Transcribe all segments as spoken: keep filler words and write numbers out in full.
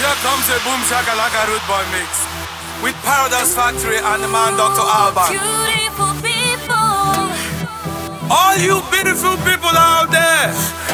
comes a boom shakalaka root boy mix with Paradise Factory and the man Doctor Alban. Beautiful people, all you beautiful people out there.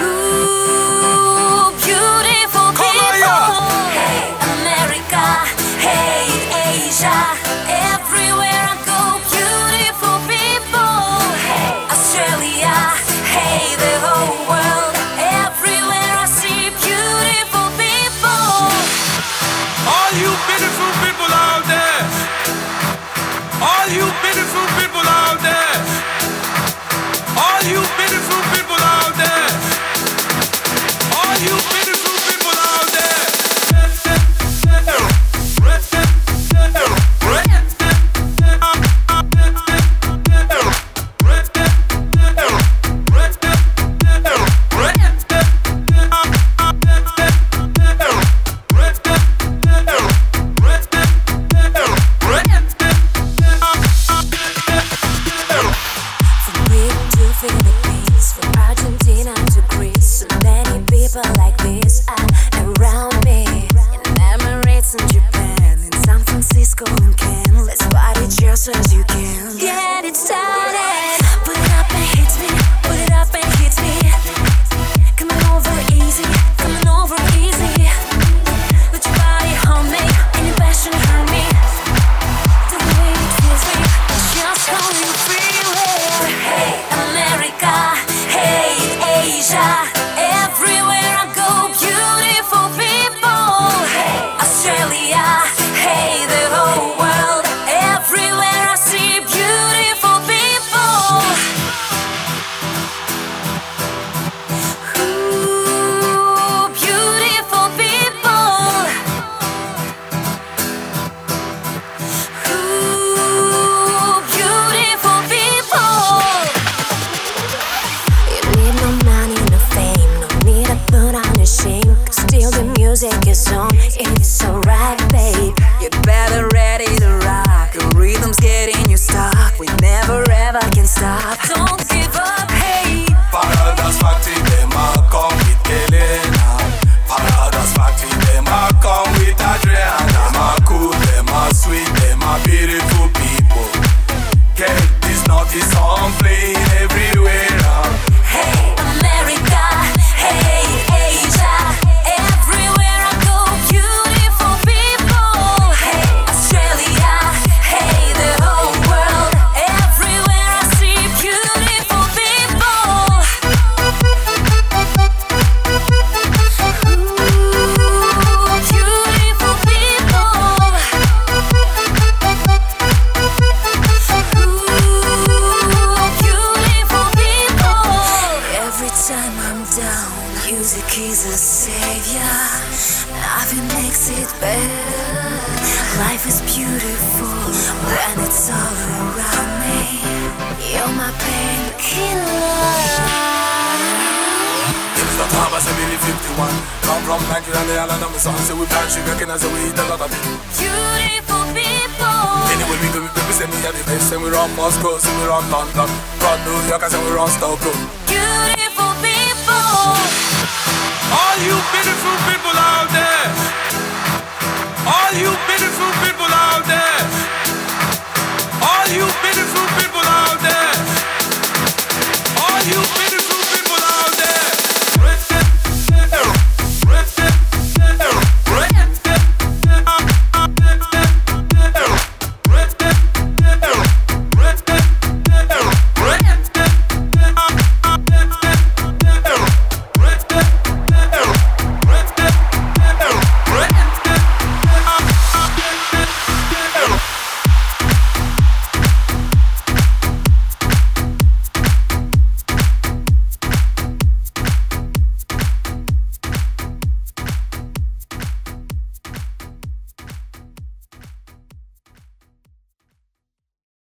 ooh, beautiful Come people. on, yeah. Hey America, hey Asia, everywhere I go, beautiful people. Hey Australia, hey the whole world, everywhere I see beautiful people. All you beautiful people out there. All you beautiful people out there. All you beautiful people out there. All you beautiful people out there. Philippines, from Argentina to Greece, so many people like this are around me. In Emirates and Japan, in San Francisco and Cannes, let's party just as you can. Get it started. Put it up and hit me. Put it up and hit me. Coming over easy, coming over easy. Let your body hold me, any passion hurt me. The way it feels me, it's just going freeway. Hey America, hey Asia, everywhere I go, beautiful people. Hey Australia, hey the whole world, everywhere I see beautiful people. Ooh, beautiful people. Ooh, beautiful people. You need no money, no fame, no need to put on a shame. Still the music is on, it's alright, babe. You're better ready to rock. The rhythm's getting you stuck. We never ever can stop. Don't give up, hey. Paradise Factory, them a come with Kelena. Paradise Factory, them a come with Adriana. Them a cool, them a sweet, them a beautiful people. Get this naughty song playing everywhere now. Hey America, hey Asia, everywhere I go, beautiful people. Hey Australia, hey the whole world, everywhere I see beautiful people. Ooh, beautiful people. Ooh, beautiful people. Every time I'm down, music is a savior. Nothing makes it better. Life is beautiful when it's all around me. You're my painkiller. It's the time as a Billy fifty-one. Come from Nigeria and the island of the sun. Say we plant sugar cane as we eat a lot of it. Beautiful people. Anyway we do it, we say me at the best. And we run Moscow, say we run London. Run New York, and say we run Stockholm. Beautiful people. All you beautiful people out there.